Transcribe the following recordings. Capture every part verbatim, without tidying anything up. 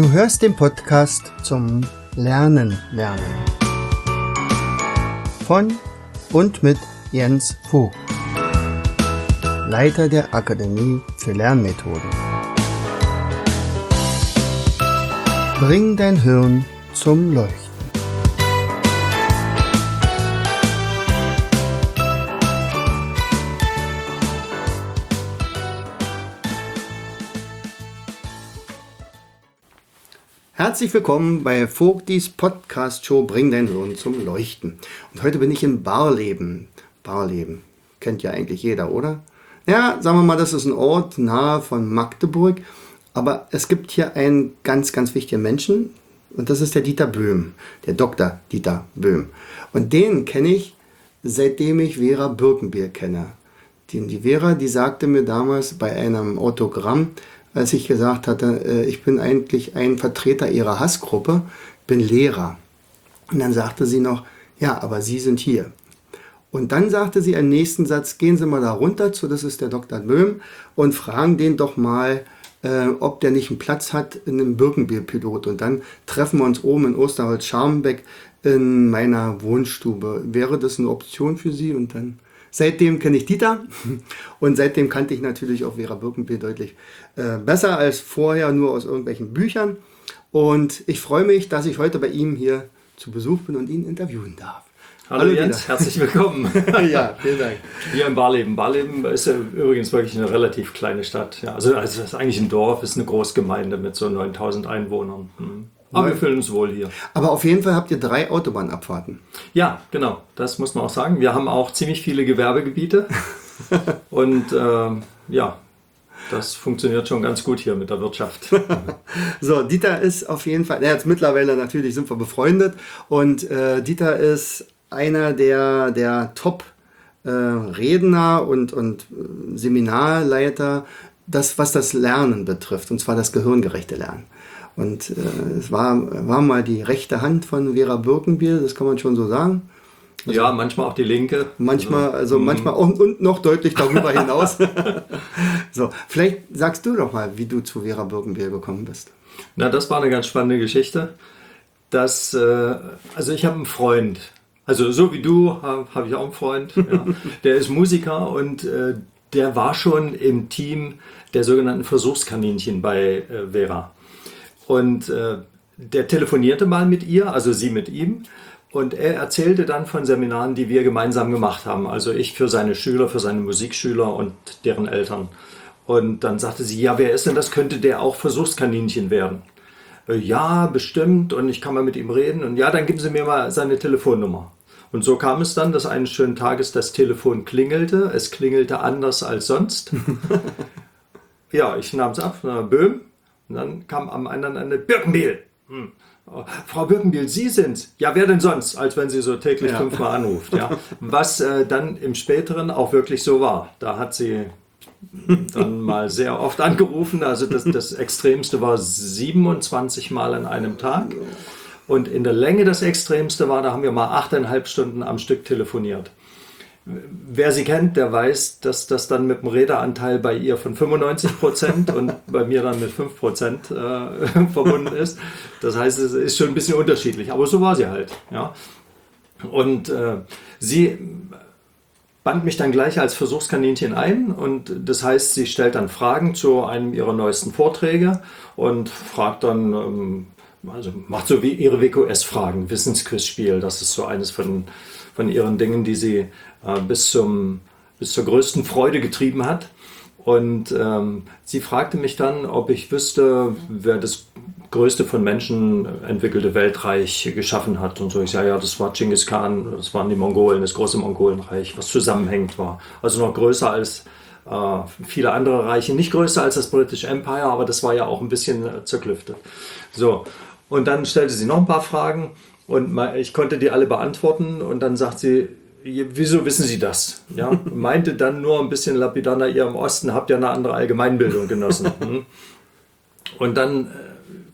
Du hörst den Podcast zum Lernen lernen von und mit Jens Vogt, Leiter der Akademie für Lernmethoden. Bring dein Hirn zum Leuchten. Herzlich willkommen bei Vogtis Podcast-Show Bring dein Hirn zum Leuchten. Und heute bin ich in Barleben. Barleben kennt ja eigentlich jeder, oder? Ja, sagen wir mal, das ist ein Ort nahe von Magdeburg. Aber es gibt hier einen ganz, ganz wichtigen Menschen. Und das ist der Dieter Böhm, der Doktor Dieter Böhm. Und den kenne ich, seitdem ich Vera Birkenbiel kenne. Die, die Vera, die sagte mir damals bei einem Autogramm, als ich gesagt hatte, ich bin eigentlich ein Vertreter ihrer Hassgruppe, bin Lehrer. Und dann sagte sie noch, ja, aber Sie sind hier. Und dann sagte sie im nächsten Satz, gehen Sie mal da runter zu, das ist der Doktor Böhm, und fragen den doch mal, äh, ob der nicht einen Platz hat in einem Birkenbiel-Pilot. Und dann treffen wir uns oben in Osterholz-Scharmbeck in meiner Wohnstube. Wäre das eine Option für Sie? Und dann... Seitdem kenne ich Dieter und seitdem kannte ich natürlich auch Vera Birkenbiel deutlich äh, besser als vorher nur aus irgendwelchen Büchern. Und ich freue mich, dass ich heute bei ihm hier zu Besuch bin und ihn interviewen darf. Hallo, Hallo Jens, Dieter. Herzlich willkommen. Ja, vielen Dank. Hier in Barleben. Barleben ist ja übrigens wirklich eine relativ kleine Stadt. Ja, also, also es ist eigentlich ein Dorf, ist eine Großgemeinde mit so neuntausend Einwohnern. Hm. Aber wir fühlen uns wohl hier. Aber auf jeden Fall habt ihr drei Autobahnabfahrten. Ja, genau. Das muss man auch sagen. Wir haben auch ziemlich viele Gewerbegebiete. Und äh, ja, das funktioniert schon ganz gut hier mit der Wirtschaft. So, Dieter ist auf jeden Fall, ja, jetzt mittlerweile natürlich sind wir befreundet. Und äh, Dieter ist einer der, der Top-Redner äh, und, und Seminarleiter, das, was das Lernen betrifft. Und zwar das gehirngerechte Lernen. Und äh, es war, war mal die rechte Hand von Vera Birkenbiel, das kann man schon so sagen. Also, ja, manchmal auch die linke. Manchmal, also mhm. manchmal auch, und noch deutlich darüber hinaus. So, vielleicht sagst du doch mal, wie du zu Vera Birkenbiel gekommen bist. Na, das war eine ganz spannende Geschichte. Das, äh, also ich habe einen Freund, also so wie du habe hab ich auch einen Freund, ja. Der ist Musiker und äh, der war schon im Team der sogenannten Versuchskaninchen bei äh, Vera. Und äh, der telefonierte mal mit ihr, also sie mit ihm. Und er erzählte dann von Seminaren, die wir gemeinsam gemacht haben. Also ich für seine Schüler, für seine Musikschüler und deren Eltern. Und dann sagte sie, ja, wer ist denn das? Könnte der auch Versuchskaninchen werden? Äh, ja, bestimmt. Und ich kann mal mit ihm reden. Und ja, dann geben Sie mir mal seine Telefonnummer. Und so kam es dann, dass eines schönen Tages das Telefon klingelte. Es klingelte anders als sonst. Ja, ich nahm es ab, na, Böhm. Und dann kam am anderen Ende Birkenbiel. Hm. Oh, Frau Birkenbiel, Sie sind's. Ja, wer denn sonst? Als wenn sie so täglich ja. fünfmal anruft. Ja. Was äh, dann im Späteren auch wirklich so war. Da hat sie dann mal sehr oft angerufen. Also das, das Extremste war siebenundzwanzig Mal an einem Tag. Und in der Länge das Extremste war, da haben wir mal achteinhalb Stunden am Stück telefoniert. Wer sie kennt, der weiß, dass das dann mit dem Redeanteil bei ihr von fünfundneunzig Prozent und bei mir dann mit fünf Prozent äh, verbunden ist. Das heißt, es ist schon ein bisschen unterschiedlich, aber so war sie halt. Ja. Und äh, sie band mich dann gleich als Versuchskaninchen ein und das heißt, sie stellt dann Fragen zu einem ihrer neuesten Vorträge und fragt dann, ähm, also macht so wie ihre W Q S-Fragen, Wissensquizspiel, das ist so eines von, von ihren Dingen, die sie äh, bis, zum, bis zur größten Freude getrieben hat. Und ähm, sie fragte mich dann, ob ich wüsste, wer das größte von Menschen entwickelte Weltreich geschaffen hat. Und so, ich sage, ja, das war Genghis Khan, das waren die Mongolen, das große Mongolenreich, was zusammenhängend war. Also noch größer als äh, viele andere Reiche, nicht größer als das British Empire, aber das war ja auch ein bisschen äh, zerklüftet. So, und dann stellte sie noch ein paar Fragen und ich konnte die alle beantworten und dann sagt sie, wieso wissen Sie das? Ja, meinte dann nur ein bisschen lapidar, na, ihr im Osten habt ja eine andere Allgemeinbildung genossen. Und dann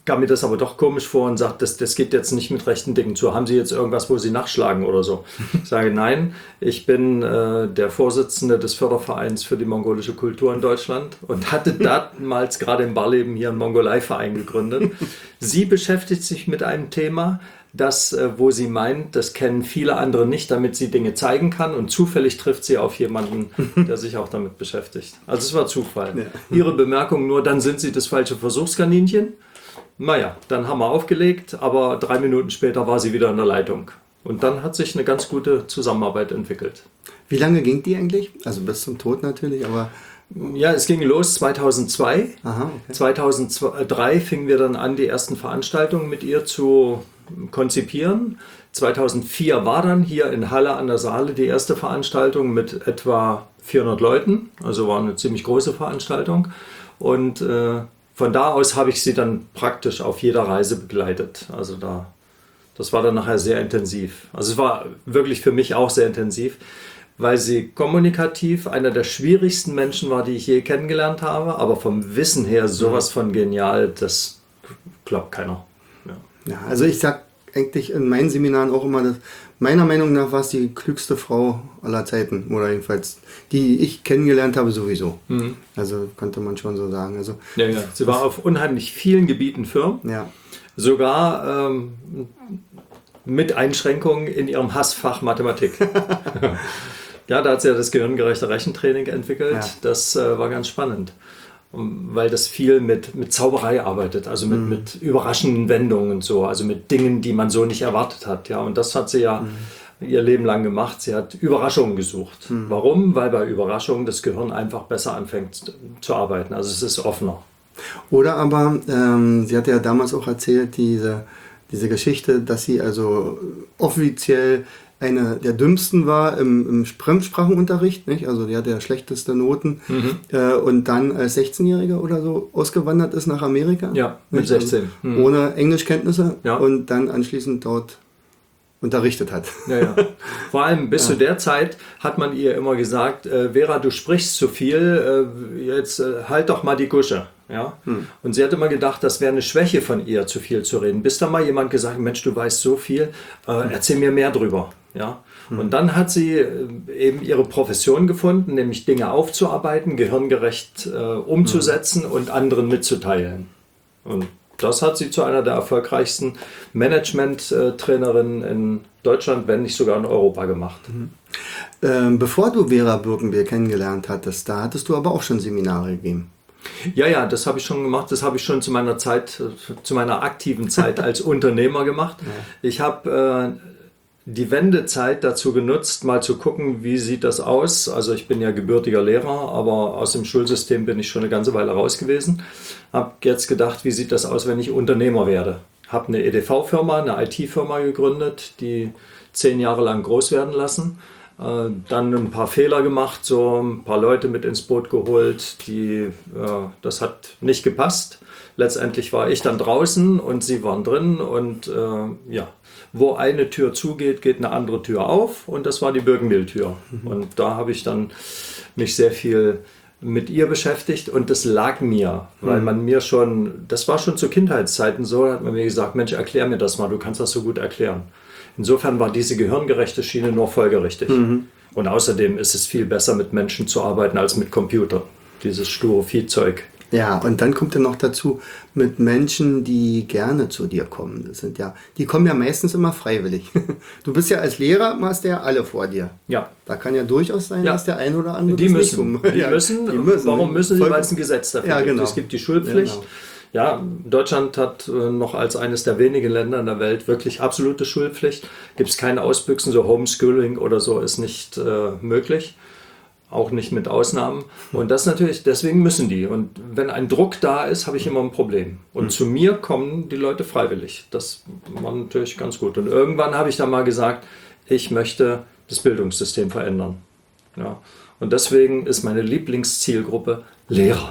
kam mir das aber doch komisch vor und sagt, das, das geht jetzt nicht mit rechten Dingen zu. Haben Sie jetzt irgendwas, wo Sie nachschlagen oder so? Ich sage, nein, ich bin äh, der Vorsitzende des Fördervereins für die mongolische Kultur in Deutschland und hatte damals gerade im Barleben hier einen Mongolei-Verein gegründet. Sie beschäftigt sich mit einem Thema, das, äh, wo sie meint, das kennen viele andere nicht, damit sie Dinge zeigen kann und zufällig trifft sie auf jemanden, der sich auch damit beschäftigt. Also es war Zufall. Ja. Ihre Bemerkung nur, dann sind Sie das falsche Versuchskaninchen. Naja, dann haben wir aufgelegt, aber drei Minuten später war sie wieder in der Leitung. Und dann hat sich eine ganz gute Zusammenarbeit entwickelt. Wie lange ging die eigentlich? Also bis zum Tod natürlich, aber... Ja, es ging los zweitausendzwei. Aha, okay. zweitausenddrei fingen wir dann an, die ersten Veranstaltungen mit ihr zu konzipieren. zweitausendvier war dann hier in Halle an der Saale die erste Veranstaltung mit etwa vierhundert Leuten. Also war eine ziemlich große Veranstaltung. Und... Äh, Von da aus habe ich sie dann praktisch auf jeder Reise begleitet. Also da, das war dann nachher sehr intensiv. Also es war wirklich für mich auch sehr intensiv, weil sie kommunikativ einer der schwierigsten Menschen war, die ich je kennengelernt habe. Aber vom Wissen her sowas von genial, das glaubt keiner. Ja, ja, also ich sage eigentlich in meinen Seminaren auch immer, dass meiner Meinung nach war es die klügste Frau aller Zeiten. Oder jedenfalls die ich kennengelernt habe sowieso. Mhm. Also konnte man schon so sagen. Also, ja, ja. Sie war auf unheimlich vielen Gebieten firm. Ja. Sogar ähm, mit Einschränkungen in ihrem Hassfach Mathematik. Ja, da hat sie ja das gehirngerechte Rechentraining entwickelt. Ja. Das äh, war ganz spannend. Weil das viel mit, mit Zauberei arbeitet, also mit, mhm. mit überraschenden Wendungen und so, also mit Dingen, die man so nicht erwartet hat. Ja, und das hat sie ja mhm. ihr Leben lang gemacht. Sie hat Überraschungen gesucht. Mhm. Warum? Weil bei Überraschungen das Gehirn einfach besser anfängt zu arbeiten. Also es ist offener. Oder aber, ähm, sie hat ja damals auch erzählt, diese, diese Geschichte, dass sie also offiziell eine der dümmsten war im, im Fremdsprachenunterricht, nicht? Also die hatte ja schlechteste Noten mhm. äh, und dann als sechzehnjähriger oder so ausgewandert ist nach Amerika. Ja, mit sechzehn. Also mhm. ohne Englischkenntnisse ja. und dann anschließend dort unterrichtet hat. Ja, ja. Vor allem bis ja. zu der Zeit hat man ihr immer gesagt, äh, Vera, du sprichst zu viel, äh, jetzt äh, halt doch mal die Gusche. Ja? Hm. Und sie hat immer gedacht, das wäre eine Schwäche von ihr, zu viel zu reden. Bis dann mal jemand gesagt hat, Mensch, du weißt so viel, äh, erzähl mir mehr drüber. Ja? Hm. Und dann hat sie äh, eben ihre Profession gefunden, nämlich Dinge aufzuarbeiten, gehirngerecht äh, umzusetzen hm. und anderen mitzuteilen. Und das hat sie zu einer der erfolgreichsten Management-Trainerinnen in Deutschland, wenn nicht sogar in Europa gemacht. Mhm. Ähm, bevor du Vera Birkenbier kennengelernt hattest, da hattest du aber auch schon Seminare gegeben. Ja, ja, das habe ich schon gemacht. Das habe ich schon zu meiner Zeit, zu meiner aktiven Zeit als Unternehmer gemacht. Ja. Ich habe äh, die Wendezeit dazu genutzt, mal zu gucken, wie sieht das aus. Also ich bin ja gebürtiger Lehrer, aber aus dem Schulsystem bin ich schon eine ganze Weile raus gewesen. Habe jetzt gedacht, wie sieht das aus, wenn ich Unternehmer werde. Habe eine E D V-Firma, eine I T-Firma gegründet, die zehn Jahre lang groß werden lassen. Äh, dann ein paar Fehler gemacht, so ein paar Leute mit ins Boot geholt, die, äh, das hat nicht gepasst. Letztendlich war ich dann draußen und sie waren drin und äh, ja, wo eine Tür zugeht, geht eine andere Tür auf und das war die Birkenbiel-Tür. Mhm. Und da habe ich dann mich sehr viel mit ihr beschäftigt und das lag mir, weil man mir schon, das war schon zu Kindheitszeiten so, da hat man mir gesagt, Mensch, erklär mir das mal, du kannst das so gut erklären. Insofern war diese gehirngerechte Schiene nur folgerichtig. Mhm. Und außerdem ist es viel besser, mit Menschen zu arbeiten als mit Computern, dieses sture Viehzeug. Ja, und dann kommt ja noch dazu, mit Menschen, die gerne zu dir kommen. Das sind ja, die kommen ja meistens immer freiwillig. Du bist ja als Lehrer, hast ja alle vor dir. Ja. Da kann ja durchaus sein, ja. dass der ein oder andere die müssen. nicht die, ja, müssen. die müssen. Warum müssen sie? Weil es ein Gesetz dafür ja, gibt. Genau. Es gibt die Schulpflicht. Ja, genau. Ja, Deutschland hat noch als eines der wenigen Länder in der Welt wirklich absolute Schulpflicht. Gibt es keine Ausbüchsen, so Homeschooling oder so ist nicht äh, möglich. Auch nicht mit Ausnahmen. Und das natürlich, deswegen müssen die. Und wenn ein Druck da ist, habe ich immer ein Problem. Und mhm. zu mir kommen die Leute freiwillig. Das war natürlich ganz gut. Und irgendwann habe ich dann mal gesagt, ich möchte das Bildungssystem verändern. Ja. Und deswegen ist meine Lieblingszielgruppe Lehrer.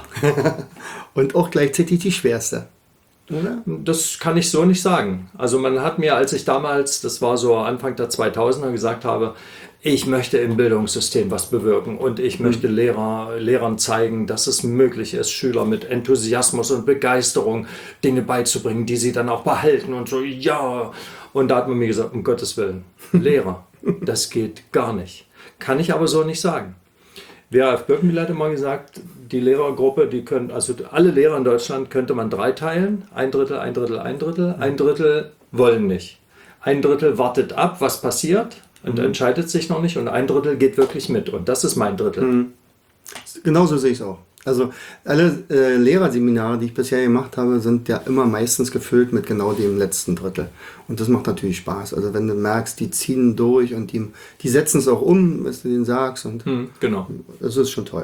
Und auch gleichzeitig die schwerste. Oder? Das kann ich so nicht sagen. Also man hat mir, als ich damals, das war so Anfang der zweitausender, gesagt habe, ich möchte im Bildungssystem was bewirken und ich möchte Lehrer, Lehrern zeigen, dass es möglich ist, Schüler mit Enthusiasmus und Begeisterung Dinge beizubringen, die sie dann auch behalten und so, ja. Und da hat man mir gesagt, um Gottes Willen, Lehrer, das geht gar nicht. Kann ich aber so nicht sagen. W H F Birkenbiel hat immer gesagt, die Lehrergruppe, die können, also alle Lehrer in Deutschland könnte man dreiteilen, ein Drittel, ein Drittel, ein Drittel, ein Drittel wollen nicht. Ein Drittel wartet ab, was passiert und mhm. entscheidet sich noch nicht und ein Drittel geht wirklich mit und das ist mein Drittel. Mhm. Genauso sehe ich es auch. Also alle äh, Lehrerseminare, die ich bisher gemacht habe, sind ja immer meistens gefüllt mit genau dem letzten Drittel. Und das macht natürlich Spaß. Also wenn du merkst, die ziehen durch und die, die setzen es auch um, was du denen sagst. Und hm, genau. Das ist schon toll.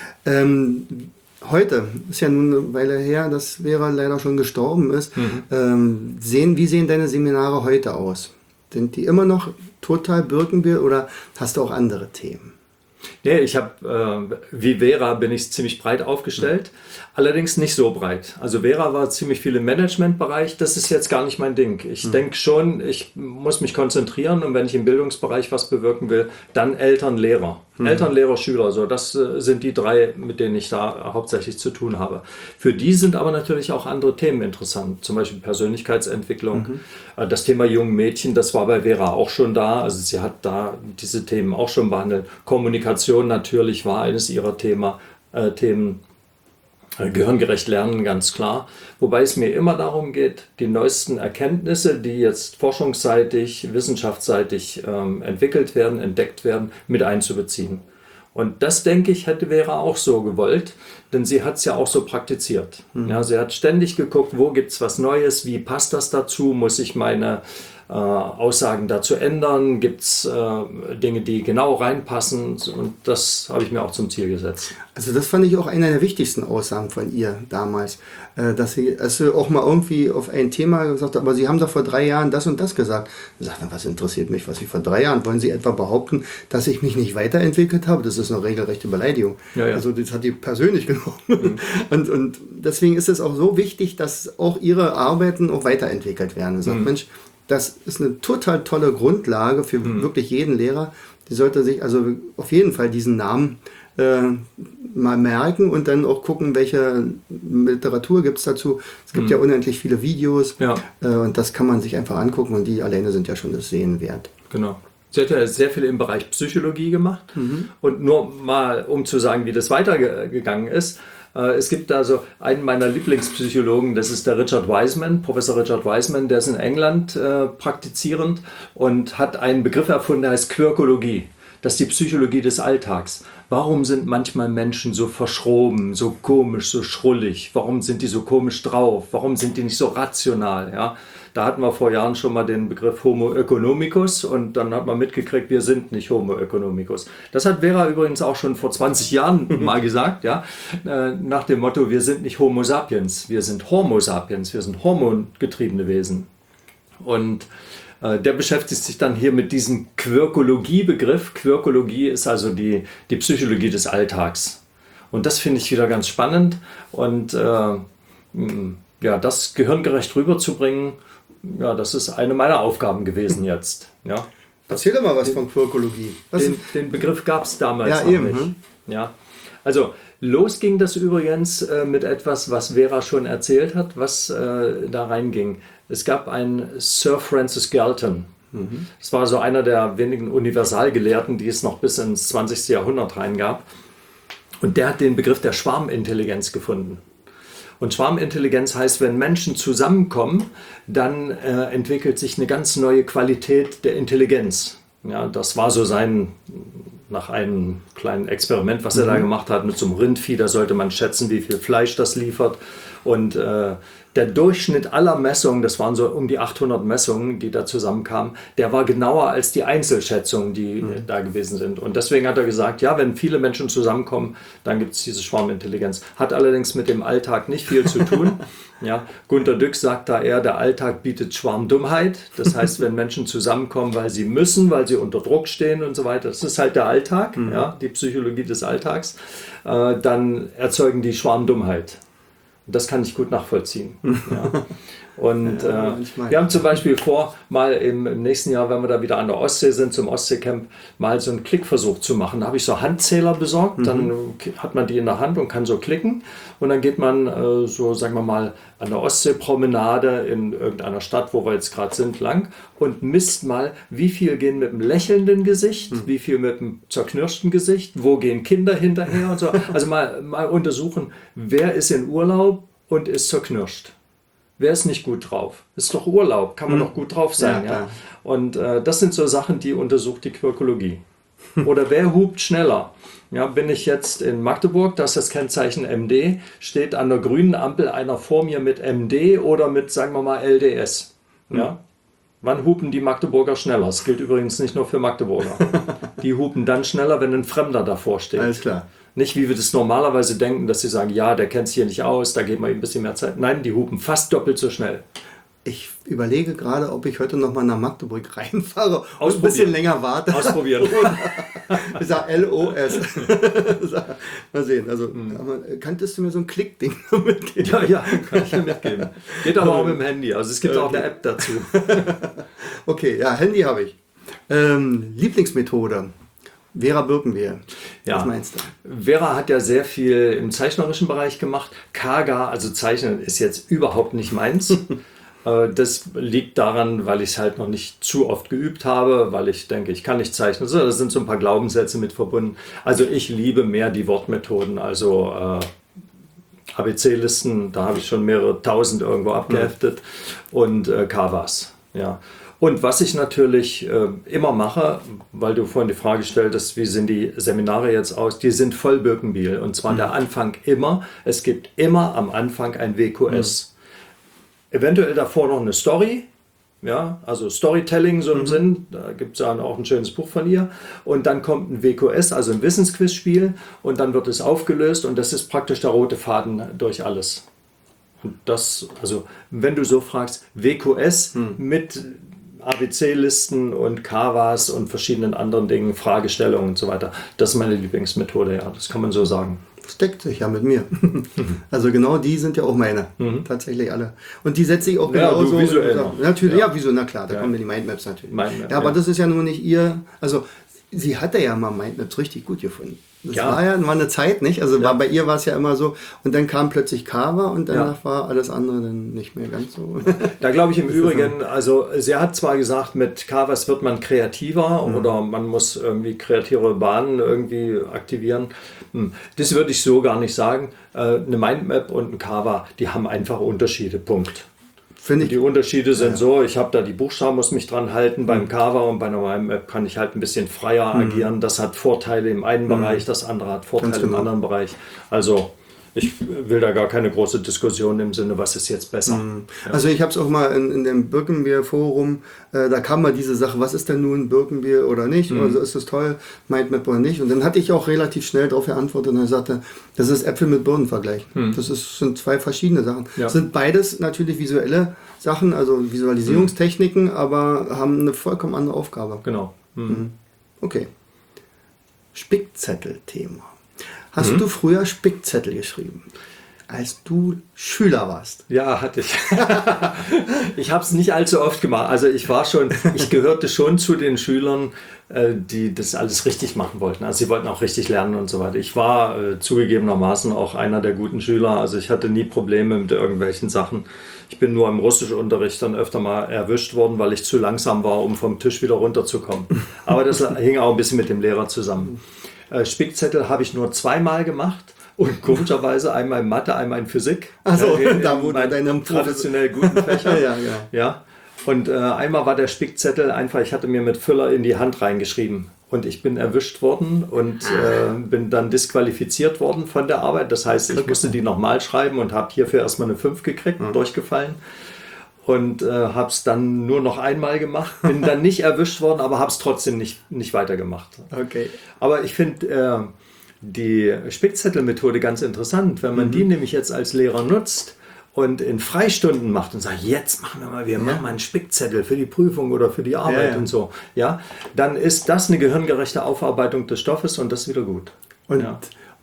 Ähm, heute, ist ja nun eine Weile her, dass Vera leider schon gestorben ist. Mhm. Ähm, sehen, wie sehen deine Seminare heute aus? Sind die immer noch total Birkenbiel oder hast du auch andere Themen? Nee, ich habe, äh, wie Vera bin ich ziemlich breit aufgestellt, mhm. allerdings nicht so breit. Also Vera war ziemlich viel im Managementbereich, das ist jetzt gar nicht mein Ding. Ich mhm. denke schon, ich muss mich konzentrieren und wenn ich im Bildungsbereich was bewirken will, dann Eltern, Lehrer. Mhm. Eltern, Lehrer, Schüler, so das äh, sind die drei, mit denen ich da hauptsächlich zu tun habe. Für die sind aber natürlich auch andere Themen interessant, zum Beispiel Persönlichkeitsentwicklung. Mhm. Äh, das Thema jungen Mädchen, das war bei Vera auch schon da, also sie hat da diese Themen auch schon behandelt. Kommunikation natürlich war eines ihrer Thema, äh, Themen. Gehirngerecht lernen, ganz klar. Wobei es mir immer darum geht, die neuesten Erkenntnisse, die jetzt forschungsseitig, wissenschaftsseitig ähm, entwickelt werden, entdeckt werden, mit einzubeziehen. Und das, denke ich, hätte Vera auch so gewollt, denn sie hat es ja auch so praktiziert. Mhm. Ja, sie hat ständig geguckt, wo gibt es was Neues, wie passt das dazu, muss ich meine äh, Aussagen dazu ändern, gibt es äh, Dinge, die genau reinpassen und das habe ich mir auch zum Ziel gesetzt. Also das fand ich auch einer der wichtigsten Aussagen von ihr damals, äh, dass sie also auch mal irgendwie auf ein Thema gesagt hat, aber Sie haben doch vor drei Jahren das und das gesagt. Ich sagte, was interessiert mich, was Sie vor drei Jahren, wollen Sie etwa behaupten, dass ich mich nicht weiterentwickelt habe? Das ist eine regelrechte Beleidigung. Ja, ja. Also das hat die persönlich genommen. Mhm. Und, und deswegen ist es auch so wichtig, dass auch ihre Arbeiten auch weiterentwickelt werden. Sie sagt, mhm. Mensch, das ist eine total tolle Grundlage für mhm. wirklich jeden Lehrer. Die sollte sich also auf jeden Fall diesen Namen äh, mal merken und dann auch gucken, welche Literatur gibt es dazu. Es gibt mhm. ja unendlich viele Videos ja. äh, und das kann man sich einfach angucken und die alleine sind ja schon das Sehen wert. Genau. Sie hat ja sehr viel im Bereich Psychologie gemacht mhm. und nur mal, um zu sagen, wie das weitergegangen ist. Es gibt also einen meiner Lieblingspsychologen, das ist der Richard Wiseman, Professor Richard Wiseman, der ist in England äh, praktizierend und hat einen Begriff erfunden, der heißt Quirkologie. Das ist die Psychologie des Alltags. Warum sind manchmal Menschen so verschroben, so komisch, so schrullig? Warum sind die so komisch drauf? Warum sind die nicht so rational? Ja? Da hatten wir vor Jahren schon mal den Begriff Homo economicus und dann hat man mitgekriegt, wir sind nicht Homo economicus. Das hat Vera übrigens auch schon vor zwanzig Jahren mal gesagt, ja, nach dem Motto, wir sind nicht Homo sapiens, wir sind Homo sapiens, wir sind hormongetriebene Wesen. Und äh, der beschäftigt sich dann hier mit diesem Quirkologie-Begriff. Quirkologie ist also die, die Psychologie des Alltags. Und das finde ich wieder ganz spannend und äh, ja, das gehirngerecht rüberzubringen, ja, das ist eine meiner Aufgaben gewesen jetzt. Ja. Erzähl doch mal was den, von Quirkologie. Was den, den Begriff gab es damals ja, noch eben, nicht. Hm? Ja. Also los ging das übrigens äh, mit etwas, was Vera schon erzählt hat, was äh, da reinging. Es gab einen Sir Francis Galton. Mhm. Das war so einer der wenigen Universalgelehrten, die es noch bis ins zwanzigste Jahrhundert reingab. Und der hat den Begriff der Schwarmintelligenz gefunden. Und Schwarmintelligenz heißt, wenn Menschen zusammenkommen, dann äh, entwickelt sich eine ganz neue Qualität der Intelligenz. Ja, das war so sein, nach einem kleinen Experiment, was er mhm. da gemacht hat mit so einem Rindvieh, da sollte man schätzen, wie viel Fleisch das liefert. Und äh, der Durchschnitt aller Messungen, das waren so um die achthundert Messungen, die da zusammenkamen, der war genauer als die Einzelschätzungen, die mhm. da gewesen sind. Und deswegen hat er gesagt, ja, wenn viele Menschen zusammenkommen, dann gibt es diese Schwarmintelligenz. Hat allerdings mit dem Alltag nicht viel zu tun. Ja, Gunter Dück sagt da eher, der Alltag bietet Schwarmdummheit. Das heißt, wenn Menschen zusammenkommen, weil sie müssen, weil sie unter Druck stehen und so weiter, das ist halt der Alltag, mhm. ja, die Psychologie des Alltags, äh, dann erzeugen die Schwarmdummheit. Das kann ich gut nachvollziehen. Ja. Und Ja, äh, manchmal. wir haben zum Beispiel vor, mal im, im nächsten Jahr, wenn wir da wieder an der Ostsee sind, zum Ostseecamp, mal so einen Klickversuch zu machen. Da habe ich so Handzähler besorgt, mhm. dann hat man die in der Hand und kann so klicken. Und dann geht man äh, so, sagen wir mal, an der Ostseepromenade in irgendeiner Stadt, wo wir jetzt gerade sind, lang und misst mal, wie viel gehen mit einem lächelnden Gesicht, mhm. wie viel mit einem zerknirschten Gesicht, wo gehen Kinder hinterher und so. Also mal, mal untersuchen, wer ist in Urlaub und ist zerknirscht. Wer ist nicht gut drauf? Ist doch Urlaub, kann man hm. doch gut drauf sein. Ja, ja? Und äh, das sind so Sachen, die untersucht die Quirkologie. Oder wer hupt schneller? Ja, bin ich jetzt in Magdeburg, da ist das Kennzeichen M D, steht an der grünen Ampel einer vor mir mit M D oder mit, sagen wir mal, L D S. Ja? Hm. Wann hupen die Magdeburger schneller? Das gilt übrigens nicht nur für Magdeburger. Die hupen dann schneller, wenn ein Fremder davor steht. Alles klar. Nicht, wie wir das normalerweise denken, dass sie sagen, ja, der kennt es hier nicht aus, da geben wir ihm ein bisschen mehr Zeit. Nein, die hupen fast doppelt so schnell. Ich überlege gerade, ob ich heute noch mal nach Magdeburg reinfahre und ein bisschen länger warte. Ausprobieren. Ich sage L O S. Mal sehen. Also, hm. kanntest du mir so ein Klickding mitgeben? Ja, ja, kann ich dir mitgeben. Geht aber auch mit dem Handy. Also es gibt okay. auch eine App dazu. Okay, ja, Handy habe ich. Ähm, Lieblingsmethode. Vera Birkenbier, ja. Was meinst du? Vera hat ja sehr viel im zeichnerischen Bereich gemacht. Kaga, also Zeichnen, ist jetzt überhaupt nicht meins. Das liegt daran, weil ich es halt noch nicht zu oft geübt habe, weil ich denke, ich kann nicht zeichnen. Da sind so ein paar Glaubenssätze mit verbunden. Also ich liebe mehr die Wortmethoden, also äh, A B C-Listen, da habe ich schon mehrere tausend irgendwo abgeheftet mhm. und äh, Kawas, ja. Und was ich natürlich äh, immer mache, weil du vorhin die Frage stelltest, wie sind die Seminare jetzt aus, die sind voll Birkenbiel. Und zwar mhm. der Anfang immer, es gibt immer am Anfang ein W Q S. Mhm. Eventuell davor noch eine Story, ja, also Storytelling so im mhm. Sinn, da gibt es ja auch ein schönes Buch von ihr. Und dann kommt ein W Q S, also ein Wissensquizspiel, und dann wird es aufgelöst und das ist praktisch der rote Faden durch alles. Und das, also wenn du so fragst, W Q S mhm. mit A B C-Listen und Kawas und verschiedenen anderen Dingen, Fragestellungen und so weiter. Das ist meine Lieblingsmethode, ja, das kann man so sagen. Das deckt sich ja mit mir. Also genau die sind ja auch meine, mhm. tatsächlich alle. Und die setze ich auch ja, genau so. Visuell natürlich, ja. ja, wieso, na klar, da ja. kommen mir die Mindmaps natürlich. Mindmap, ja, aber ja. das ist ja nur nicht ihr, also sie hatte ja mal Mindmaps richtig gut gefunden. Das ja. war ja war eine Zeit, nicht? Also ja. war, bei ihr war es ja immer so. Und dann kam plötzlich Kava und danach ja. war alles andere dann nicht mehr ganz so. Da glaube ich im Übrigen, also sie hat zwar gesagt, mit Kavas wird man kreativer mhm. oder man muss irgendwie kreative Bahnen irgendwie aktivieren. Das würde ich so gar nicht sagen. Eine Mindmap und ein Kava, die haben einfach Unterschiede, Punkt. Finde ich. Die Unterschiede sind ja. so, ich habe da die Buchstaben, muss mich dran halten, mhm. beim Kava und bei einer Mindmap kann ich halt ein bisschen freier mhm. agieren. Das hat Vorteile im einen mhm. Bereich, das andere hat Vorteile genau. im anderen Bereich. Also ich will da gar keine große Diskussion im Sinne, was ist jetzt besser. Mhm. Ja. Also ich habe es auch mal in, in dem Birkenbier-Forum, äh, da kam mal diese Sache, was ist denn nun Birkenbier oder nicht? Mhm. Also ist das toll, Mindmap oder nicht? Und dann hatte ich auch relativ schnell darauf geantwortet und er sagte, das ist Äpfel mit Birnen vergleichen. Mhm. Das ist, sind zwei verschiedene Sachen. Ja. Sind beides natürlich visuelle Sachen, also Visualisierungstechniken, mhm. aber haben eine vollkommen andere Aufgabe. Genau. Mhm. Okay. Spickzettel-Thema. Hast mhm. du früher Spickzettel geschrieben, als du Schüler warst? Ja, hatte ich. Ich habe es nicht allzu oft gemacht. Also ich war schon, ich gehörte schon zu den Schülern, die das alles richtig machen wollten. Also sie wollten auch richtig lernen und so weiter. Ich war äh, zugegebenermaßen auch einer der guten Schüler. Also ich hatte nie Probleme mit irgendwelchen Sachen. Ich bin nur im Russischunterricht dann öfter mal erwischt worden, weil ich zu langsam war, um vom Tisch wieder runterzukommen. Aber das hing auch ein bisschen mit dem Lehrer zusammen. Spickzettel habe ich nur zweimal gemacht und komischerweise einmal in Mathe, einmal in Physik. Also in, in da wurde deine traditionell guten Fächer. ja, ja. Ja. Und äh, einmal war der Spickzettel einfach, ich hatte mir mit Füller in die Hand reingeschrieben und ich bin erwischt worden und äh, bin dann disqualifiziert worden von der Arbeit. Das heißt, ich musste die nochmal schreiben und habe hierfür erstmal eine fünf gekriegt, mhm. durchgefallen. Und äh, habe es dann nur noch einmal gemacht. Bin dann nicht erwischt worden, aber habe es trotzdem nicht, nicht weitergemacht. Okay. Aber ich finde äh, die Spickzettelmethode ganz interessant, wenn man mhm. die nämlich jetzt als Lehrer nutzt und in Freistunden macht und sagt, jetzt machen wir mal, wir ja. machen mal einen Spickzettel für die Prüfung oder für die Arbeit ja, ja. und so. Ja, dann ist das eine gehirngerechte Aufarbeitung des Stoffes und das ist wieder gut. Und ja.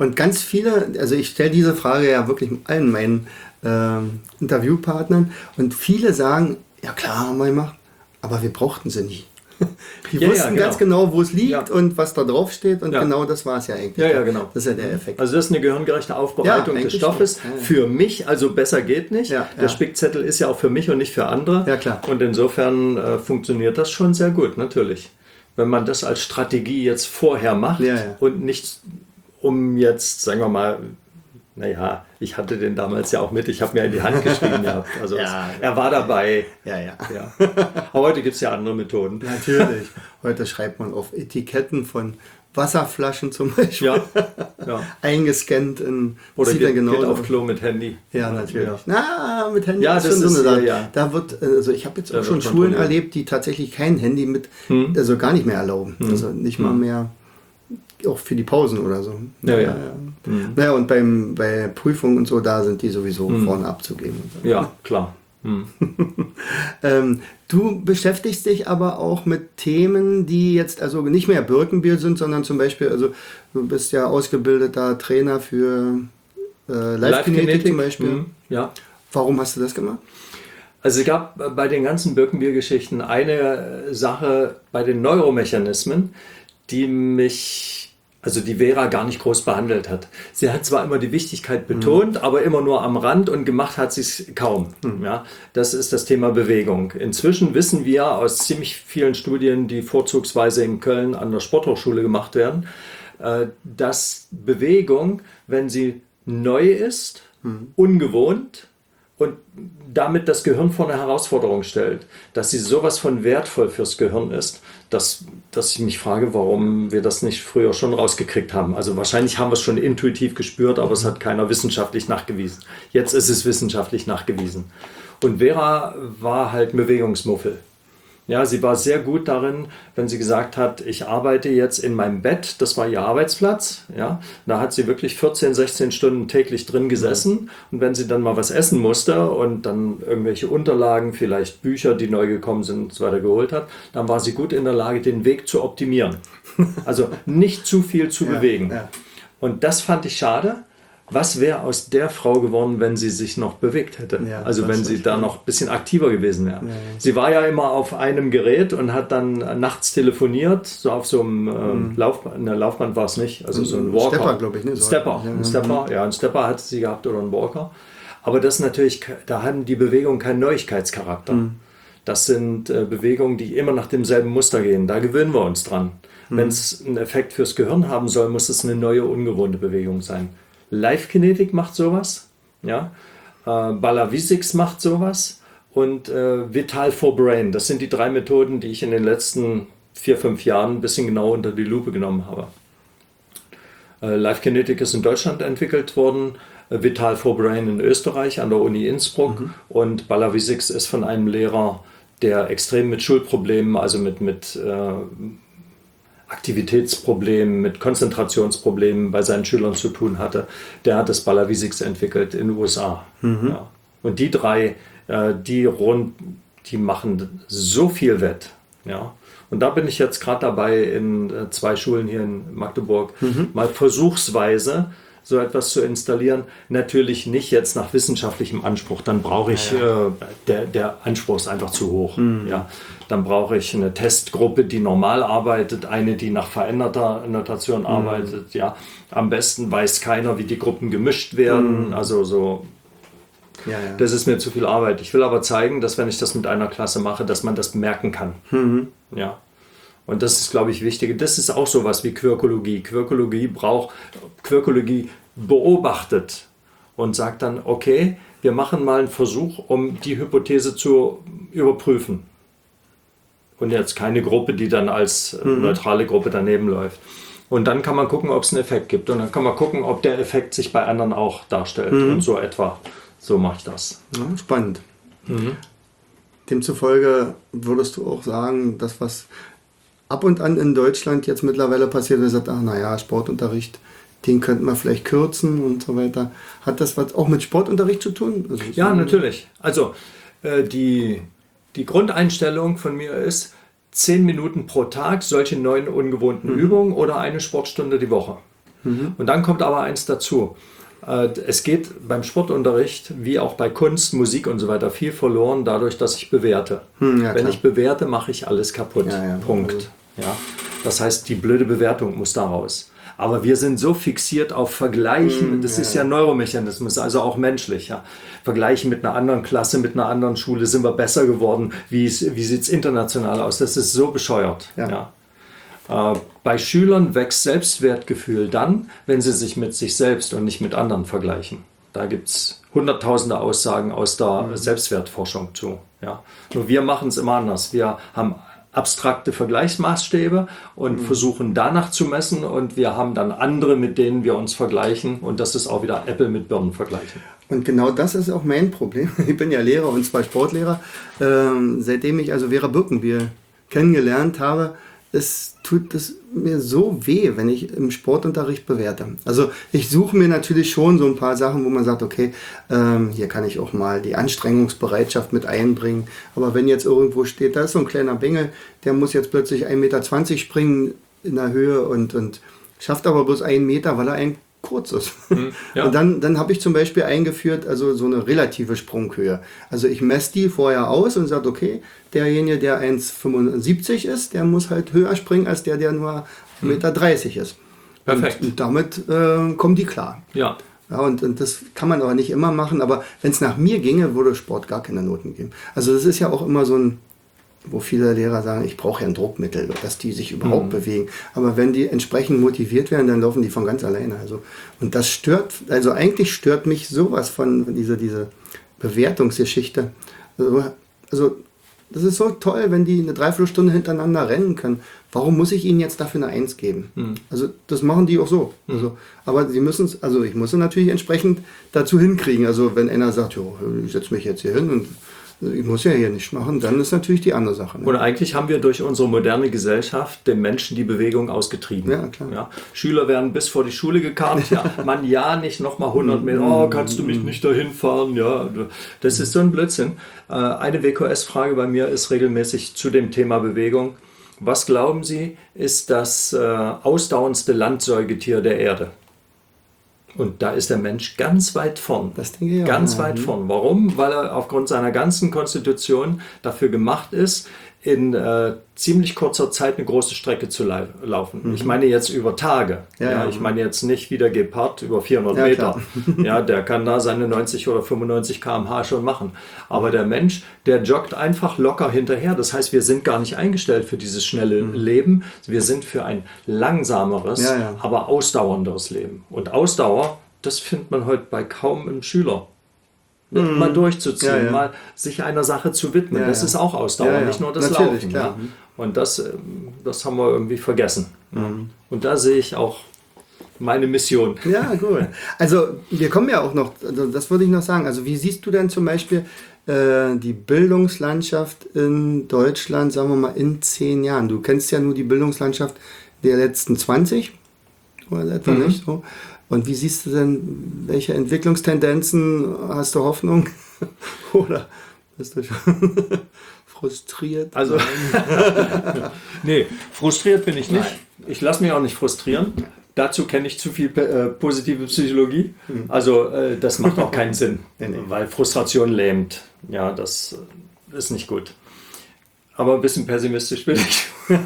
Und ganz viele, also ich stelle diese Frage ja wirklich allen meinen ähm, Interviewpartnern und viele sagen, ja klar, haben wir gemacht, aber wir brauchten sie nie. Die ja, wussten ja, genau. ganz genau, wo es liegt ja. und was da drauf steht und ja. genau das war es ja eigentlich. Ja, ja, genau. Das ist ja der Effekt. Also das ist eine gehirngerechte Aufbereitung ja, des Stoffes. Ja, ja. Für mich, also besser geht nicht. Ja, der ja. Spickzettel ist ja auch für mich und nicht für andere. Ja, klar. Und insofern äh, funktioniert das schon sehr gut, natürlich. Wenn man das als Strategie jetzt vorher macht ja, ja. und nicht um jetzt, sagen wir mal, naja, ich hatte den damals ja auch mit, ich habe mir in die Hand geschrieben gehabt. Also ja, er war dabei. Ja, ja. ja. Aber heute gibt es ja andere Methoden. Natürlich. Heute schreibt man auf Etiketten von Wasserflaschen zum Beispiel. Ja. ja. Eingescannt in Oder geht, genau geht auf Klo mit Handy. Ja, natürlich. Ja. Na, mit Handy ja, ist das schon ist so eine Sache. ja. Da wird, also ich habe jetzt auch da schon Schulen kontrolliert. erlebt, die tatsächlich kein Handy mit, hm. also gar nicht mehr erlauben. Hm. Also nicht hm. mal mehr, auch für die Pausen oder so. Ja, ja. ja. Hm. Naja, und beim, bei Prüfungen und so, da sind die sowieso hm. vorne abzugeben. So. Ja, klar. Hm. ähm, du beschäftigst dich aber auch mit Themen, die jetzt also nicht mehr Birkenbiel sind, sondern zum Beispiel, also du bist ja ausgebildeter Trainer für äh, Live-Kinetik zum Beispiel. Hm. Ja. Warum hast du das gemacht? Also es gab bei den ganzen Birkenbiel-Geschichten eine Sache bei den Neuromechanismen, die mich... Also die Vera gar nicht groß behandelt hat. Sie hat zwar immer die Wichtigkeit betont, mhm. aber immer nur am Rand und gemacht hat sie es kaum. Mhm. Ja, das ist das Thema Bewegung. Inzwischen wissen wir aus ziemlich vielen Studien, die vorzugsweise in Köln an der Sporthochschule gemacht werden, dass Bewegung, wenn sie neu ist, mhm. ungewohnt und damit das Gehirn vor eine Herausforderung stellt, dass sie sowas von wertvoll fürs Gehirn ist, dass, dass ich mich frage, warum wir das nicht früher schon rausgekriegt haben. Also wahrscheinlich haben wir es schon intuitiv gespürt, aber es hat keiner wissenschaftlich nachgewiesen. Jetzt ist es wissenschaftlich nachgewiesen. Und Vera war halt ein Bewegungsmuffel. Ja, sie war sehr gut darin, wenn sie gesagt hat, ich arbeite jetzt in meinem Bett, das war ihr Arbeitsplatz. Ja, da hat sie wirklich vierzehn, sechzehn Stunden täglich drin gesessen. Und wenn sie dann mal was essen musste und dann irgendwelche Unterlagen, vielleicht Bücher, die neu gekommen sind und so weiter geholt hat, dann war sie gut in der Lage, den Weg zu optimieren. Also nicht zu viel zu ja, bewegen. Ja. Und das fand ich schade. Was wäre aus der Frau geworden, wenn sie sich noch bewegt hätte? Ja, also wenn sie da noch ein bisschen aktiver gewesen wäre. Ja, ja. Sie war ja immer auf einem Gerät und hat dann nachts telefoniert, so auf so einem ähm, mhm. Laufband, eine Laufband war es nicht, also so ein Walker. Stepper, glaube ich. Ne? So Stepper, ja, ein Stepper, ja, ein Stepper hatte sie gehabt oder ein Walker. Aber das natürlich, da haben die Bewegungen keinen Neuigkeitscharakter. Mhm. Das sind äh, Bewegungen, die immer nach demselben Muster gehen. Da gewöhnen wir uns dran. Mhm. Wenn es einen Effekt fürs Gehirn haben soll, muss es eine neue, ungewohnte Bewegung sein. Live-Kinetik macht sowas, ja. äh, Balavisix macht sowas und äh, Vital for Brain. Das sind die drei Methoden, die ich in den letzten vier, fünf Jahren ein bisschen genau unter die Lupe genommen habe. Äh, Live-Kinetik ist in Deutschland entwickelt worden, äh, Vital for Brain in Österreich an der Uni Innsbruck mhm. und Balavisix ist von einem Lehrer, der extrem mit Schulproblemen, also mit, mit äh, Aktivitätsproblemen, mit Konzentrationsproblemen bei seinen Schülern zu tun hatte. Der hat das Balavisix entwickelt in den U S A. Mhm. Ja. Und die drei, äh, die, rund, die machen so viel wett. Ja. Und da bin ich jetzt gerade dabei, in äh, zwei Schulen hier in Magdeburg mhm. mal versuchsweise so etwas zu installieren. Natürlich nicht jetzt nach wissenschaftlichem Anspruch. Dann brauche ich, ja, ja. Äh, der, der Anspruch ist einfach zu hoch. Mhm. Ja. Dann brauche ich eine Testgruppe, die normal arbeitet, eine, die nach veränderter Notation mhm. arbeitet. Ja. Am besten weiß keiner, wie die Gruppen gemischt werden. Mhm. Also so. Ja, ja. Das ist mir zu viel Arbeit. Ich will aber zeigen, dass wenn ich das mit einer Klasse mache, dass man das merken kann. Mhm. Ja. Und das ist, glaube ich, wichtig. Das ist auch sowas wie Quirkologie. Quirkologie braucht, Quirkologie beobachtet und sagt dann, okay, wir machen mal einen Versuch, um die Hypothese zu überprüfen. Und jetzt keine Gruppe, die dann als mhm. neutrale Gruppe daneben läuft. Und dann kann man gucken, ob es einen Effekt gibt. Und dann kann man gucken, ob der Effekt sich bei anderen auch darstellt. Mhm. Und so etwa. So mache ich das. Ja, spannend. Mhm. Demzufolge würdest du auch sagen, das, was ab und an in Deutschland jetzt mittlerweile passiert, wir sagt, ach naja, Sportunterricht, den könnten wir vielleicht kürzen und so weiter. Hat das was auch mit Sportunterricht zu tun? Also ja, so natürlich. Also äh, die, die Grundeinstellung von mir ist, zehn Minuten pro Tag solche neuen ungewohnten mhm. Übungen oder eine Sportstunde die Woche. Mhm. Und dann kommt aber eins dazu. Es geht beim Sportunterricht wie auch bei Kunst, Musik und so weiter viel verloren dadurch, dass ich bewerte. Hm, ja, Wenn klar. ich bewerte, mache ich alles kaputt. Ja, ja. Punkt. Ja. Das heißt, die blöde Bewertung muss da raus. Aber wir sind so fixiert auf Vergleichen, Hm, das ja, ist ja ja. Neuromechanismus, also auch menschlich. Ja. Vergleichen mit einer anderen Klasse, mit einer anderen Schule, sind wir besser geworden, wie, wie sieht es international aus, das ist so bescheuert. Ja. Ja. Äh, bei Schülern wächst Selbstwertgefühl dann, wenn sie sich mit sich selbst und nicht mit anderen vergleichen. Da gibt es hunderttausende Aussagen aus der mhm. Selbstwertforschung zu. Ja. Nur wir machen es immer anders. Wir haben abstrakte Vergleichsmaßstäbe und mhm. versuchen danach zu messen und wir haben dann andere, mit denen wir uns vergleichen und das ist auch wieder Äpfel mit Birnen vergleichen. Und genau das ist auch mein Problem. Ich bin ja Lehrer und zwar Sportlehrer. Ähm, seitdem ich also Vera Birkenbier kennengelernt habe, es tut es mir so weh, wenn ich im Sportunterricht bewerte. Also ich suche mir natürlich schon so ein paar Sachen, wo man sagt, okay, ähm, hier kann ich auch mal die Anstrengungsbereitschaft mit einbringen. Aber wenn jetzt irgendwo steht, da ist so ein kleiner Bengel, der muss jetzt plötzlich ein Meter zwanzig springen in der Höhe und, und schafft aber bloß einen Meter, weil er ein kurz ist. Mhm, ja. Und dann, dann habe ich zum Beispiel eingeführt, also so eine relative Sprunghöhe. Also ich messe die vorher aus und sage, okay, derjenige, der eins Komma fünfundsiebzig ist, der muss halt höher springen als der, der nur eins Komma dreißig Meter ist. Perfekt. Und, und damit äh, kommen die klar. Ja. Ja, und, und das kann man aber nicht immer machen, aber wenn es nach mir ginge, würde Sport gar keine Noten geben. Also das ist ja auch immer so ein, wo viele Lehrer sagen, ich brauche ja ein Druckmittel, dass die sich überhaupt mhm. bewegen. Aber wenn die entsprechend motiviert werden, dann laufen die von ganz alleine. Also, und das stört, also eigentlich stört mich sowas von, von dieser, diese Bewertungsgeschichte. Also, also das ist so toll, wenn die eine Dreiviertelstunde hintereinander rennen können. Warum muss ich ihnen jetzt dafür eine Eins geben? Mhm. Also das machen die auch so. Mhm. Also, aber sie müssen es, also ich muss sie natürlich entsprechend dazu hinkriegen. Also wenn einer sagt, jo, ich setze mich jetzt hier hin und ich muss ja hier nicht machen, dann ist natürlich die andere Sache. Ne? Und eigentlich haben wir durch unsere moderne Gesellschaft den Menschen die Bewegung ausgetrieben. Ja, klar. Ja, Schüler werden bis vor die Schule gekarrt. Ja, Mann, ja, nicht nochmal hundert Meter. Oh, kannst du mich nicht dahin fahren? Ja, das ist so ein Blödsinn. Eine W K S-Frage bei mir ist regelmäßig zu dem Thema Bewegung. Was glauben Sie, ist das ausdauerndste Landsäugetier der Erde? Und da ist der Mensch ganz weit vorn. Das denke ich auch. Ganz weit vorn. Warum? Weil er aufgrund seiner ganzen Konstitution dafür gemacht ist, in äh, ziemlich kurzer Zeit eine große Strecke zu lau- laufen. Mhm. Ich meine jetzt über Tage. Ja, ja, ja. Ich meine jetzt nicht wie der Gepard über vierhundert Ja, Meter. Ja, der kann da seine neunzig oder fünfundneunzig Kilometer pro Stunde schon machen. Aber der Mensch, der joggt einfach locker hinterher. Das heißt, wir sind gar nicht eingestellt für dieses schnelle mhm. Leben. Wir sind für ein langsameres, ja, ja. aber ausdauernderes Leben. Und Ausdauer, das findet man heute bei kaum einem Schüler. Mhm. Mal durchzuziehen, ja, ja. mal sich einer Sache zu widmen. Ja, das ja. ist auch Ausdauer, ja, ja. nicht nur das Natürlich, Laufen. klar. Ja. Und das, das haben wir irgendwie vergessen. Mhm. Und da sehe ich auch meine Mission. Ja, cool. Also wir kommen ja auch noch, also das würde ich noch sagen, also wie siehst du denn zum Beispiel äh, die Bildungslandschaft in Deutschland, sagen wir mal, in zehn Jahren? Du kennst ja nur die Bildungslandschaft der letzten zwanzig oder etwa Mhm. nicht so. Und wie siehst du denn, welche Entwicklungstendenzen hast du Hoffnung? Oder bist du schon frustriert? Also, nee, frustriert bin ich nicht. Nein. Ich lasse mich auch nicht frustrieren. Dazu kenne ich zu viel äh, positive Psychologie. Also äh, das macht auch keinen Sinn, Nee, nee. weil Frustration lähmt. Ja, das äh, ist nicht gut. Aber ein bisschen pessimistisch bin ich,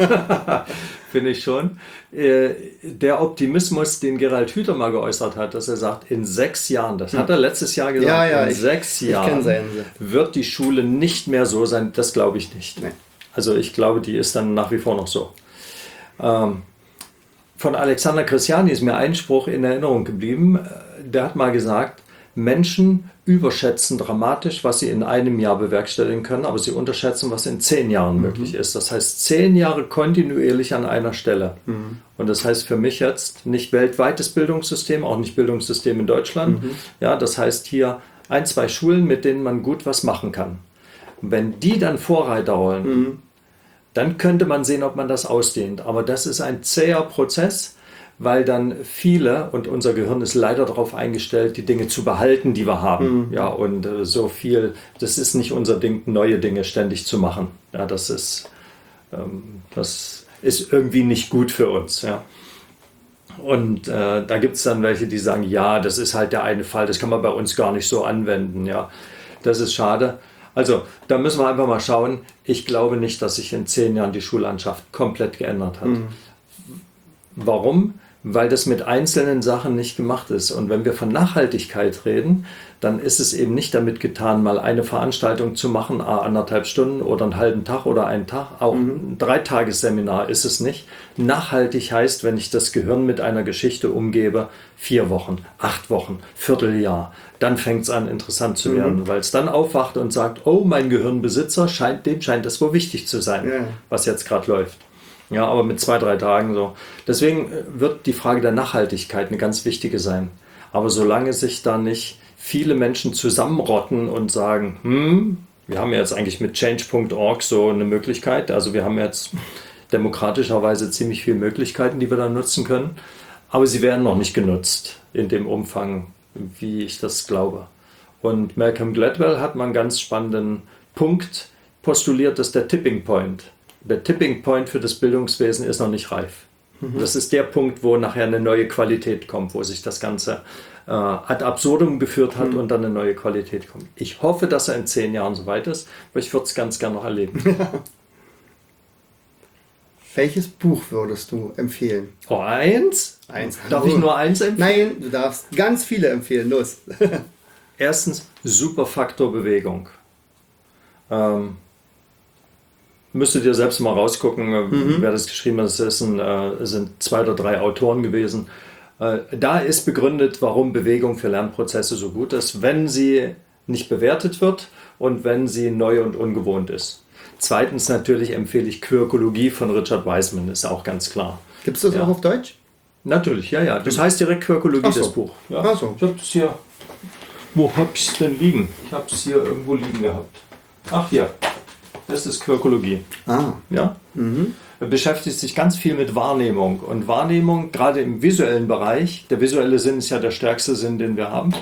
bin ich schon. Äh, der Optimismus, den Gerald Hüther mal geäußert hat, dass er sagt, in sechs Jahren, das hat er letztes Jahr gesagt, Ja, ja, in ich- sechs ich kenn Jahren seinen. wird die Schule nicht mehr so sein, das glaube ich nicht. Nee. Also ich glaube, die ist dann nach wie vor noch so. Ähm, von Alexander Christiani ist mir ein Spruch in Erinnerung geblieben. Der hat mal gesagt, Menschen überschätzen dramatisch, was sie in einem Jahr bewerkstelligen können, aber sie unterschätzen, was in zehn Jahren möglich ist. Das heißt, zehn Jahre kontinuierlich an einer Stelle. Mhm. Und das heißt für mich jetzt nicht weltweites Bildungssystem, auch nicht Bildungssystem in Deutschland. Mhm. Ja, das heißt hier ein, zwei Schulen, mit denen man gut was machen kann. Und wenn die dann Vorreiterrollen, Mhm. dann könnte man sehen, ob man das ausdehnt. Aber das ist ein zäher Prozess, weil dann viele, und unser Gehirn ist leider darauf eingestellt, die Dinge zu behalten, die wir haben. Mhm. Ja, und äh, so viel, das ist nicht unser Ding, neue Dinge ständig zu machen. Ja, das ist, ähm, das ist irgendwie nicht gut für uns. Ja. Und äh, da gibt es dann welche, die sagen, ja, das ist halt der eine Fall, das kann man bei uns gar nicht so anwenden. Ja, das ist schade. Also da müssen wir einfach mal schauen. Ich glaube nicht, dass sich in zehn Jahren die Schullandschaft komplett geändert hat. Mhm. Warum? Weil das mit einzelnen Sachen nicht gemacht ist. Und wenn wir von Nachhaltigkeit reden, dann ist es eben nicht damit getan, mal eine Veranstaltung zu machen, anderthalb Stunden oder einen halben Tag oder einen Tag. Auch mhm. ein Dreitagesseminar ist es nicht. Nachhaltig heißt, wenn ich das Gehirn mit einer Geschichte umgebe, vier Wochen, acht Wochen, Vierteljahr. Dann fängt es an, interessant zu werden, mhm. weil es dann aufwacht und sagt, oh, mein Gehirnbesitzer, scheint, dem scheint das wohl wichtig zu sein, ja. was jetzt gerade läuft. Ja, aber mit zwei, drei Tagen so. Deswegen wird die Frage der Nachhaltigkeit eine ganz wichtige sein. Aber solange sich da nicht viele Menschen zusammenrotten und sagen, hm, wir haben jetzt eigentlich mit change punkt org so eine Möglichkeit, also wir haben jetzt demokratischerweise ziemlich viele Möglichkeiten, die wir da nutzen können, aber sie werden noch nicht genutzt in dem Umfang, wie ich das glaube. Und Malcolm Gladwell hat mal einen ganz spannenden Punkt postuliert, das ist der Tipping Point. Der Tipping Point für das Bildungswesen ist noch nicht reif. Mhm. Das ist der Punkt, wo nachher eine neue Qualität kommt, wo sich das Ganze äh, ad absurdum geführt hat mhm. und dann eine neue Qualität kommt. Ich hoffe, dass er in zehn Jahren soweit ist, aber ich würde es ganz gerne noch erleben. Welches Buch würdest du empfehlen? Oh, eins? Eins. Darf ich nur eins empfehlen? Nein, du darfst ganz viele empfehlen. Los. Erstens, Superfaktor Bewegung. Ähm, Müsstet ihr selbst mal rausgucken, mhm. wer das geschrieben hat. Es ist ein, äh, sind zwei oder drei Autoren gewesen. Äh, da ist begründet, warum Bewegung für Lernprozesse so gut ist, wenn sie nicht bewertet wird und wenn sie neu und ungewohnt ist. Zweitens natürlich empfehle ich Quirkologie von Richard Wiseman, ist auch ganz klar. Gibt es das ja. auch auf Deutsch? Natürlich, ja, ja. Das heißt direkt Quirkologie, so. das Buch. Ja. Ach so. Ich habe es hier. Wo habe ich es denn liegen? Ich habe es hier irgendwo liegen gehabt. Ach, hier. Das ist Quirkologie. Ah. Ja? Mhm. Er beschäftigt sich ganz viel mit Wahrnehmung. Und Wahrnehmung, gerade im visuellen Bereich, der visuelle Sinn ist ja der stärkste Sinn, den wir haben.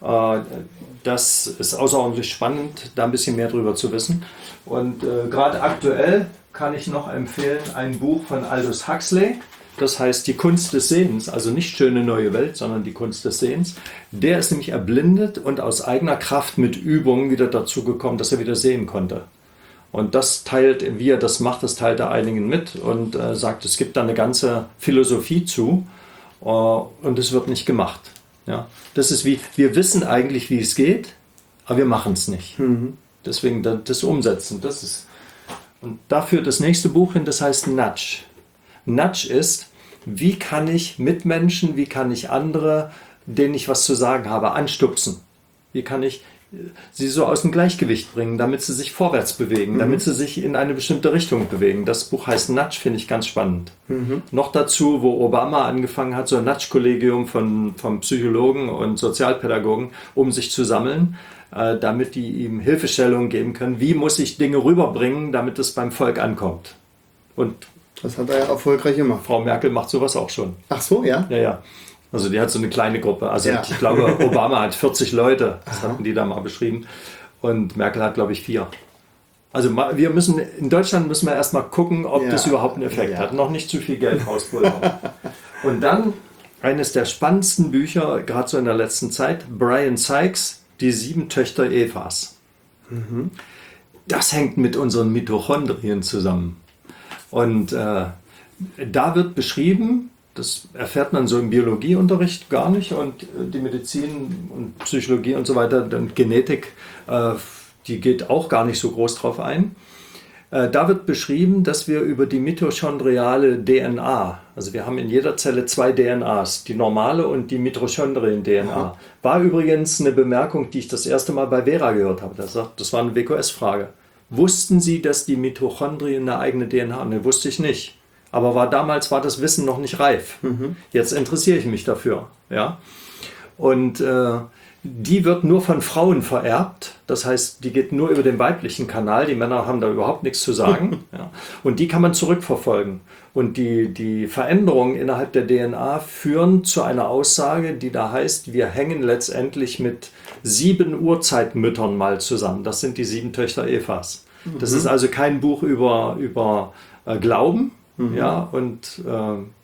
Das ist außerordentlich spannend, da ein bisschen mehr drüber zu wissen. Und äh, gerade aktuell kann ich noch empfehlen ein Buch von Aldous Huxley. Das heißt Die Kunst des Sehens, also nicht Schöne neue Welt, sondern die Kunst des Sehens. Der ist nämlich erblindet und aus eigener Kraft mit Übungen wieder dazu gekommen, dass er wieder sehen konnte. Und das teilt, wie er das macht, das teilt er einigen mit und äh, sagt, es gibt da eine ganze Philosophie zu äh, und es wird nicht gemacht. Ja? Das ist wie, wir wissen eigentlich, wie es geht, aber wir machen es nicht. Mhm. Deswegen das, das Umsetzen, das ist. Und dafür das nächste Buch hin, das heißt Nudge. Nudge ist, wie kann ich Mitmenschen, wie kann ich andere, denen ich was zu sagen habe, anstupsen? Wie kann ich sie so aus dem Gleichgewicht bringen, damit sie sich vorwärts bewegen, mhm. damit sie sich in eine bestimmte Richtung bewegen. Das Buch heißt Nudge, finde ich ganz spannend. Mhm. Noch dazu, wo Obama angefangen hat, so ein Nudge-Kollegium von, von Psychologen und Sozialpädagogen, um sich zu sammeln, äh, damit die ihm Hilfestellungen geben können. Wie muss ich Dinge rüberbringen, damit es beim Volk ankommt? Und das hat er ja erfolgreich gemacht. Frau Merkel macht sowas auch schon. Ach so, ja? Ja, ja. Also die hat so eine kleine Gruppe. Also ja. Ich glaube, Obama hat vierzig Leute. Das Aha. hatten die da mal beschrieben. Und Merkel hat, glaube ich, vier. Also wir müssen, in Deutschland müssen wir erstmal gucken, ob ja. das überhaupt einen Effekt ja. hat. Noch nicht zu viel Geld rauspulvern. Und dann eines der spannendsten Bücher, gerade so in der letzten Zeit, Brian Sykes, Die sieben Töchter Evas. Mhm. Das hängt mit unseren Mitochondrien zusammen. Und äh, da wird beschrieben, das erfährt man so im Biologieunterricht gar nicht und die Medizin und Psychologie und so weiter, und Genetik, äh, die geht auch gar nicht so groß drauf ein. Äh, da wird beschrieben, dass wir über die mitochondriale D N A, also wir haben in jeder Zelle zwei D N As, die normale und die Mitochondrien-D N A. Aha. War übrigens eine Bemerkung, die ich das erste Mal bei Vera gehört habe. Das, sagt, das war eine W Q S-Frage. Wussten Sie, dass die Mitochondrien eine eigene D N A haben? Ne, wusste ich nicht. Aber war, damals war das Wissen noch nicht reif. Mhm. Jetzt interessiere ich mich dafür. Ja? Und äh, die wird nur von Frauen vererbt. Das heißt, die geht nur über den weiblichen Kanal. Die Männer haben da überhaupt nichts zu sagen. Ja? Und die kann man zurückverfolgen. Und die, die Veränderungen innerhalb der D N A führen zu einer Aussage, die da heißt, wir hängen letztendlich mit sieben Urzeitmüttern mal zusammen. Das sind die sieben Töchter Evas. Das mhm. ist also kein Buch über, über äh, Glauben. Mhm. Ja, und äh,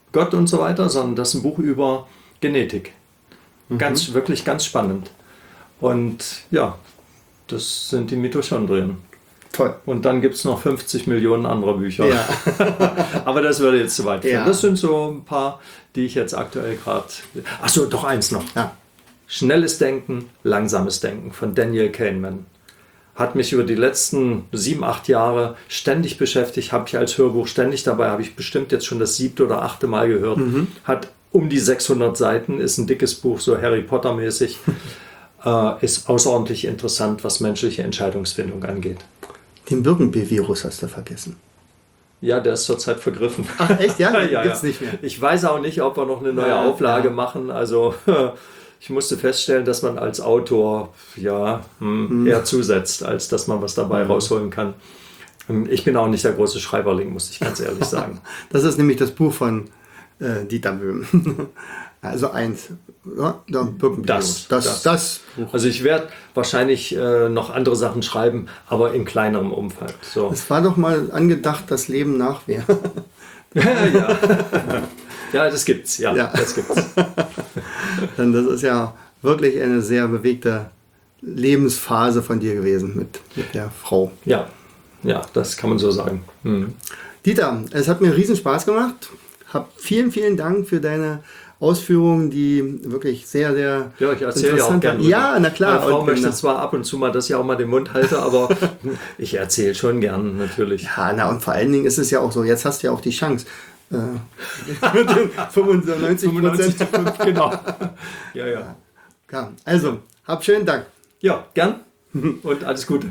Gott und so weiter, sondern das ist ein Buch über Genetik. Ganz, mhm. wirklich ganz spannend. Und ja, das sind die Mitochondrien. Toll. Und dann gibt es noch fünfzig Millionen andere Bücher. Ja. Aber das würde jetzt zu weit führen. Ja. Das sind so ein paar, die ich jetzt aktuell gerade... Achso, doch eins noch. Ja. Schnelles Denken, langsames Denken von Daniel Kahneman. Hat mich über die letzten sieben, acht Jahre ständig beschäftigt, habe ich als Hörbuch ständig dabei, habe ich bestimmt jetzt schon das siebte oder achte Mal gehört. Mhm. Hat um die sechshundert Seiten, ist ein dickes Buch, so Harry Potter mäßig. äh, ist außerordentlich interessant, was menschliche Entscheidungsfindung angeht. Den Birkenbill-Virus hast du vergessen. Ja, der ist zurzeit vergriffen. Ach echt, ja? ja, Gibt's ja. nicht mehr. Ich weiß auch nicht, ob wir noch eine neue ja, Auflage ja. machen. Also ich musste feststellen, dass man als Autor ja, hm, hm. eher zusetzt, als dass man was dabei hm. rausholen kann. Ich bin auch nicht der große Schreiberling, muss ich ganz ehrlich sagen. Das ist nämlich das Buch von äh, Dieter Böhm. Also eins. Ja, das, das, das, das Buch. Also ich werde wahrscheinlich äh, noch andere Sachen schreiben, aber in kleinerem Umfang. So. Es war doch mal angedacht, das Leben nach wer. ja, ja. ja, das gibt's. Ja, ja. das gibt's. Denn das ist ja wirklich eine sehr bewegte Lebensphase von dir gewesen mit, mit der Frau. Ja, ja, das kann man so sagen. Mhm. Dieter, es hat mir riesen Spaß gemacht. Hab vielen, vielen Dank für deine Ausführungen, die wirklich sehr, sehr ja, ich erzähle ja auch gerne. Ja, na klar. Meine Frau und, möchte zwar ab und zu mal, dass ich auch mal den Mund halte, aber ich erzähle schon gern natürlich. Ja, na und vor allen Dingen ist es ja auch so, jetzt hast du ja auch die Chance. Äh, mit den fünfundneunzig Prozent. Genau. Ja, ja. Ja, also, hab schönen Dank. Ja, gern und alles Gute.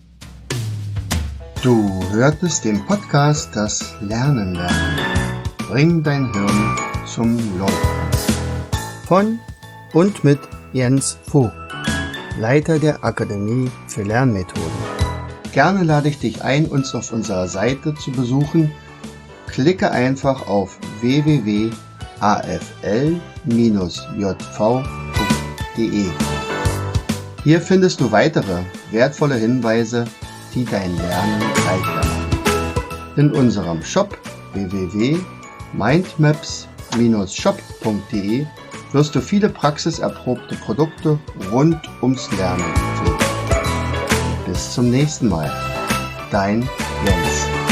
Du hörtest den Podcast Das Lernen lernen. Bring dein Hirn zum Leuchten. Von und mit Jens Vogt, Leiter der Akademie für Lernmethoden. Gerne lade ich dich ein, uns auf unserer Seite zu besuchen. Klicke einfach auf w w w punkt a f l j v punkt d e. Hier findest du weitere wertvolle Hinweise, die dein Lernen leichter machen. In unserem Shop w w w punkt mindmaps shop punkt d e wirst du viele praxiserprobte Produkte rund ums Lernen finden. Bis zum nächsten Mal. Dein Jens.